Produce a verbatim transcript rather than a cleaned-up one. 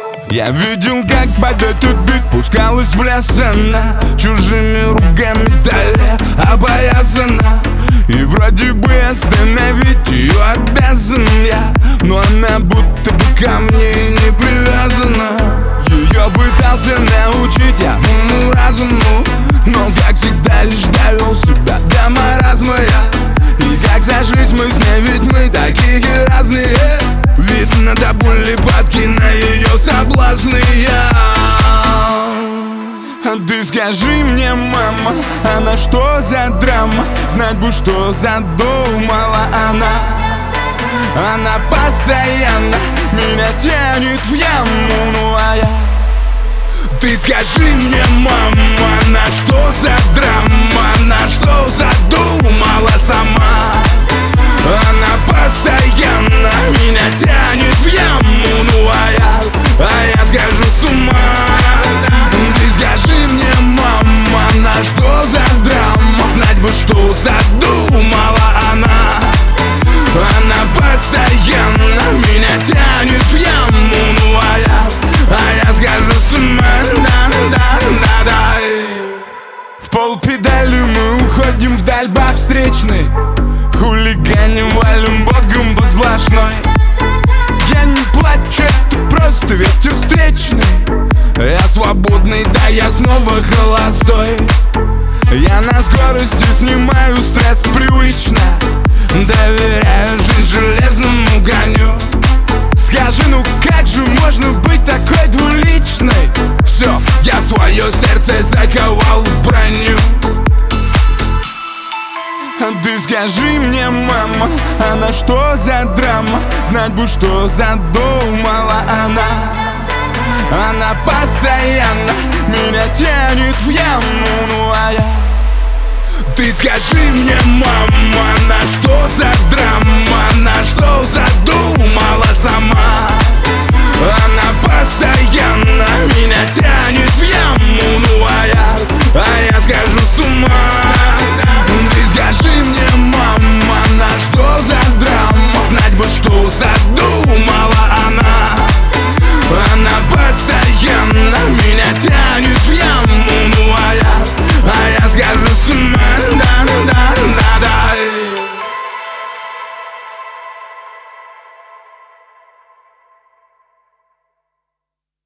Я видел, как под этот бит пускалась в лес она, чужими руками далее обоязана. И вроде бы остановить ее обязан я, но она будто бы ко мне не привязана. Ее пытался научить я уму разуму, но как всегда лишь довел себя до маразма я. И как сошлись мы с ней, ведь мы такие разные. Видно до боли падки на ее соблазны я. А ты скажи мне, мама, она что за драма? Знать бы, что задумала она. Она постоянно меня тянет в яму, ну а я. Ты скажи мне, мама, она что за драма? Она что задумала сама? Она постоянно меня тянет в яму, ну а я, а я схожу с ума. Ты скажи мне, мама, она что за драма? Знать бы, что задумала она. Она постоянно меня тянет в яму, ну а я, а я схожу с ума. Да-да-да-да. В полпедали мы уходим вдаль по встречной, хулиганим, валим богом по сплошной. Я не плачу, это просто ветер встречный. Я свободный, да я снова холостой. Я на скорости снимаю стресс привычно, доверяю жизнь железному коню. Скажи, ну как же можно быть такой двуличной? Все, я свое сердце заковал в броню. А ты скажи мне, мама, она что за драма? Знать бы, что задумала она. Она постоянно меня тянет в яму, ну а я. Ты скажи мне, мама, она что